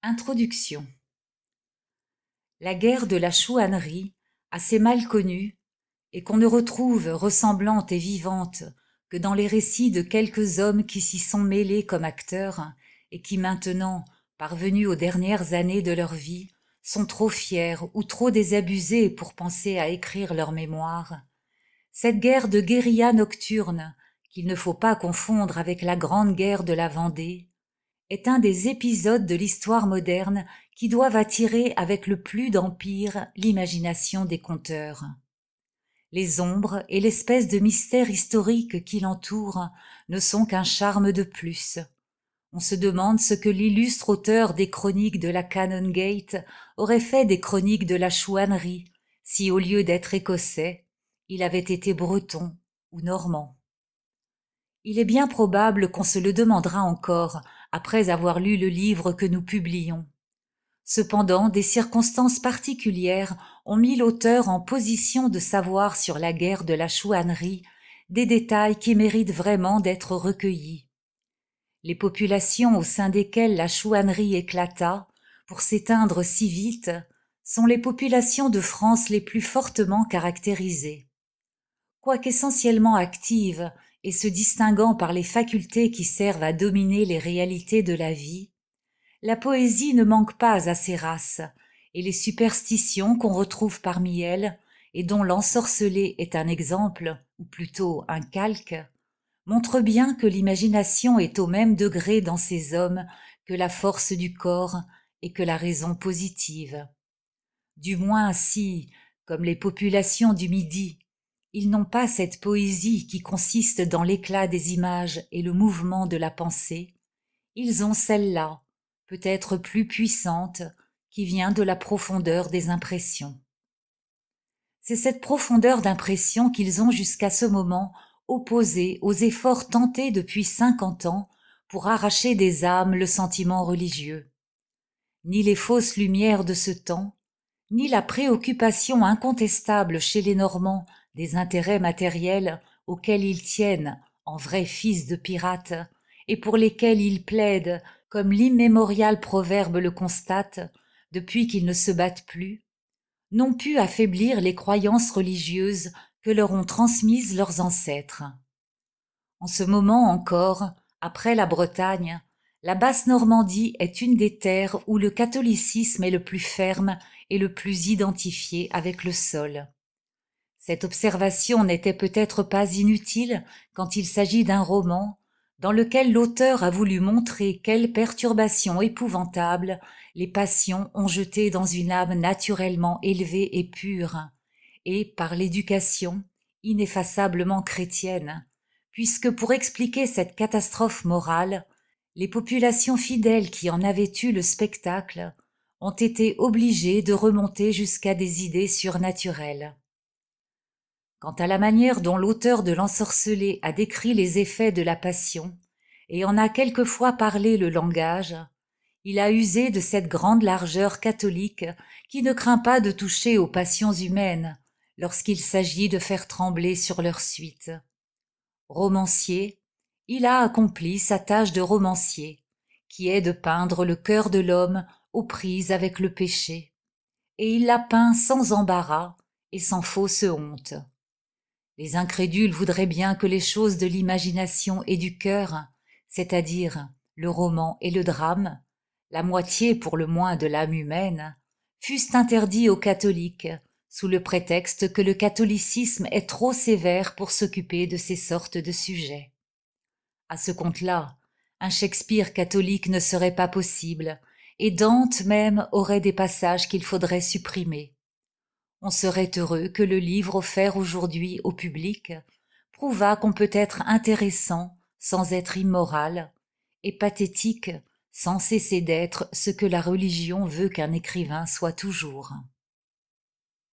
Introduction. La guerre de la chouannerie, assez mal connue, et qu'on ne retrouve ressemblante et vivante que dans les récits de quelques hommes qui s'y sont mêlés comme acteurs, et qui maintenant, parvenus aux dernières années de leur vie, sont trop fiers ou trop désabusés pour penser à écrire leur mémoire. Cette guerre de guérilla nocturne, qu'il ne faut pas confondre avec la grande guerre de la Vendée, est un des épisodes de l'histoire moderne qui doivent attirer avec le plus d'empire l'imagination des conteurs. Les ombres et l'espèce de mystère historique qui l'entoure ne sont qu'un charme de plus. On se demande ce que l'illustre auteur des chroniques de la Canongate aurait fait des chroniques de la chouannerie, si au lieu d'être écossais, il avait été breton ou normand. Il est bien probable qu'on se le demandera encore après avoir lu le livre que nous publions. Cependant, des circonstances particulières ont mis l'auteur en position de savoir sur la guerre de la chouannerie des détails qui méritent vraiment d'être recueillis. Les populations au sein desquelles la chouannerie éclata, pour s'éteindre si vite, sont les populations de France les plus fortement caractérisées. Quoiqu'essentiellement actives et se distinguant par les facultés qui servent à dominer les réalités de la vie, la poésie ne manque pas à ces races, et les superstitions qu'on retrouve parmi elles, et dont l'ensorcelé est un exemple, ou plutôt un calque, montrent bien que l'imagination est au même degré dans ces hommes que la force du corps et que la raison positive. Du moins si, comme les populations du Midi, ils n'ont pas cette poésie qui consiste dans l'éclat des images et le mouvement de la pensée, ils ont celle-là, peut-être plus puissante, qui vient de la profondeur des impressions. C'est cette profondeur d'impression qu'ils ont jusqu'à ce moment opposée aux efforts tentés depuis 50 ans pour arracher des âmes le sentiment religieux. Ni les fausses lumières de ce temps, ni la préoccupation incontestable chez les Normands des intérêts matériels auxquels ils tiennent en vrais fils de pirates et pour lesquels ils plaident, comme l'immémorial proverbe le constate, depuis qu'ils ne se battent plus, n'ont pu affaiblir les croyances religieuses que leur ont transmises leurs ancêtres. En ce moment encore, après la Bretagne, la Basse-Normandie est une des terres où le catholicisme est le plus ferme et le plus identifié avec le sol. Cette observation n'était peut-être pas inutile quand il s'agit d'un roman dans lequel l'auteur a voulu montrer quelles perturbations épouvantables les passions ont jetées dans une âme naturellement élevée et pure, et, par l'éducation, ineffaçablement chrétienne, puisque pour expliquer cette catastrophe morale, les populations fidèles qui en avaient eu le spectacle ont été obligées de remonter jusqu'à des idées surnaturelles. Quant à la manière dont l'auteur de l'ensorcelé a décrit les effets de la passion, et en a quelquefois parlé le langage, il a usé de cette grande largeur catholique qui ne craint pas de toucher aux passions humaines lorsqu'il s'agit de faire trembler sur leur suite. Romancier, il a accompli sa tâche de romancier, qui est de peindre le cœur de l'homme aux prises avec le péché, et il l'a peint sans embarras et sans fausse honte. Les incrédules voudraient bien que les choses de l'imagination et du cœur, c'est-à-dire le roman et le drame, la moitié pour le moins de l'âme humaine, fussent interdits aux catholiques, sous le prétexte que le catholicisme est trop sévère pour s'occuper de ces sortes de sujets. À ce compte-là, un Shakespeare catholique ne serait pas possible, et Dante même aurait des passages qu'il faudrait supprimer. On serait heureux que le livre offert aujourd'hui au public prouvât qu'on peut être intéressant sans être immoral, et pathétique sans cesser d'être ce que la religion veut qu'un écrivain soit toujours.